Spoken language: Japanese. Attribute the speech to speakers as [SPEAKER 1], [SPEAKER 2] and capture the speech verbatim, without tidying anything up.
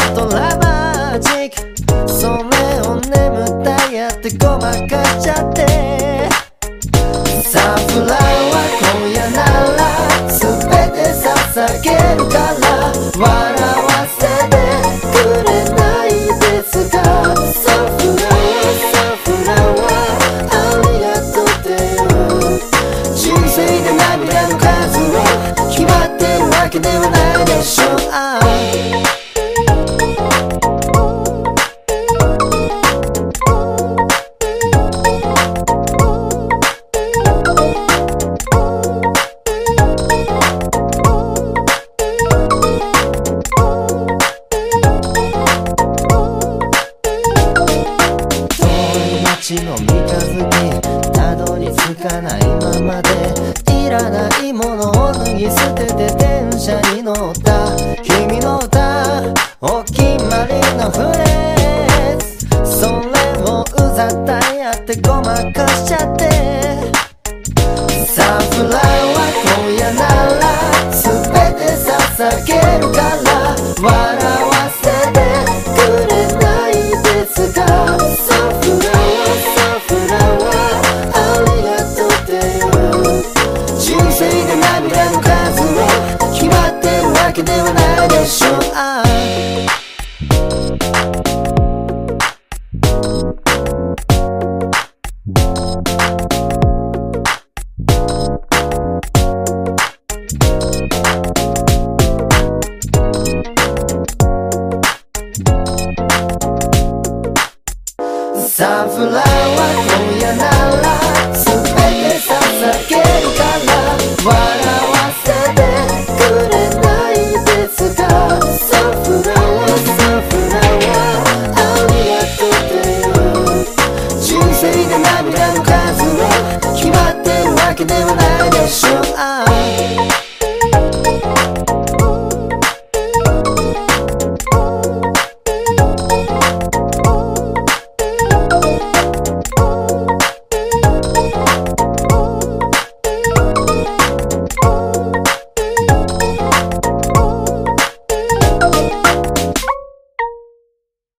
[SPEAKER 1] とラマジック、それを眠たいやってごまかしちゃって、サンフラワー今夜なら全て捧げるから笑わせてくれないですか。サンフラワーサンフラワーありがとうってよ。人生で涙の数を決まってるわけではないでしょう。街の三日月たどり着かないままでいらないものを脱ぎ捨てて電車に乗った。君の歌お決まりのフレーズ、それをうざったいやってごまかしちゃって、サンフラワー今夜なら全て捧げるから笑わせてくれないですか。サンフラワー涙の数を決まってるわけではないでしょう。サンフラワー今夜なら